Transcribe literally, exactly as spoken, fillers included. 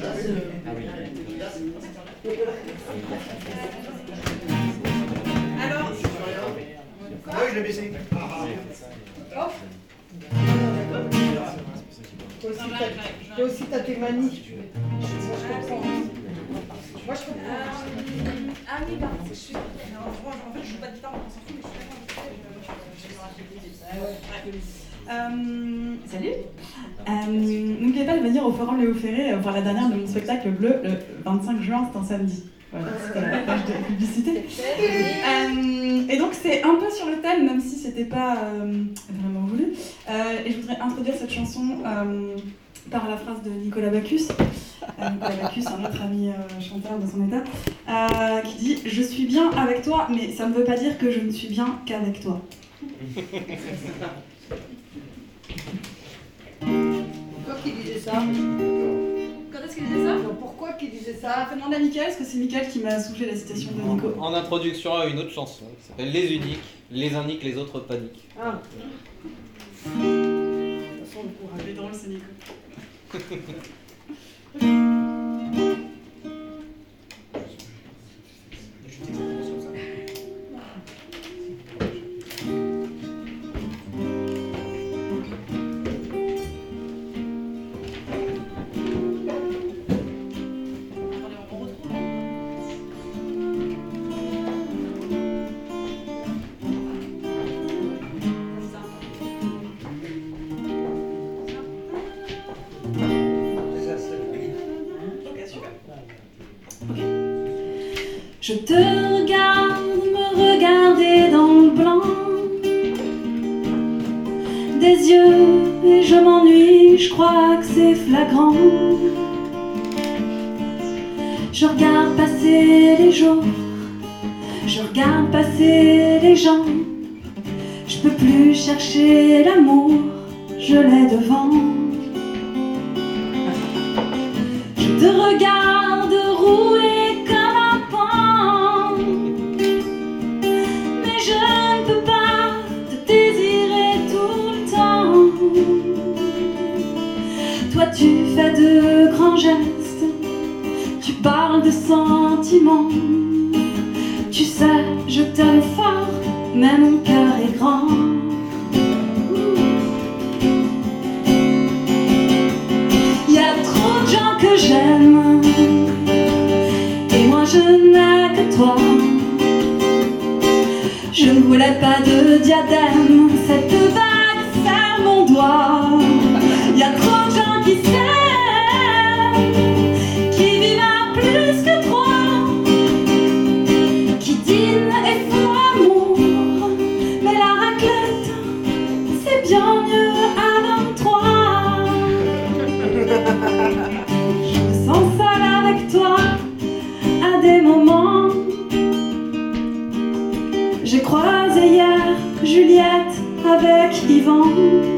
Alors, ah oui, je l'ai baissé. Ah, ah. Hop. Toi aussi, t'as, toi aussi, t'as tes manies. Moi, je comprends. Moi, je comprends. Euh, ah oui, pardon, je suis. Alors, moi, en fait, je joue pas de guitare, on s'en fout, mais je suis d'accord. Euh, Salut. Euh, N'oubliez pas de venir au Forum Léo Ferré voir la dernière de mon spectacle bleu le vingt-cinq juin, c'est un samedi. Voilà, c'était la page de publicité. Euh, et donc c'est un peu sur le thème, même si c'était pas euh, vraiment voulu. Euh, et je voudrais introduire cette chanson euh, par la phrase de Nicolas Bacchus. Euh, Nicolas Bacchus, un autre ami euh, chanteur de son état, euh, qui dit « Je suis bien avec toi, mais ça ne veut pas dire que je ne suis bien qu'avec toi. » Pourquoi qu'il disait ça? Quand est-ce qu'il disait ça? Non, pourquoi qu'il disait ça? Ça fait demander à Mickaël, parce que c'est Mickaël qui m'a soufflé la citation de Nico. En introduction à une autre chanson qui s'appelle Les Uniques, les uns niquent, les autres paniquent. Ah. De toute façon, le courage. Il est drôle, c'est Nico. Je te regarde me regarder dans le blanc des yeux et je m'ennuie, je crois que c'est flagrant. Je regarde passer les jours, je regarde passer les gens. Je peux plus chercher l'amour, je l'ai devant. Je te regarde rouler tu fais de grands gestes, tu parles de sentiments. Tu sais, je t'aime fort, mais mon cœur est grand. Y a trop de gens que j'aime, et moi je n'ai que toi. Je ne voulais pas de diadème, cette bague serre mon doigt. Y a trop de gens qui s'aiment, qui vivent à plus que trois, qui dînent et font amour, mais la raclette, c'est bien mieux à vingt-trois. Je me sens seule avec toi à des moments. J'ai croisé hier Juliette avec Yvan.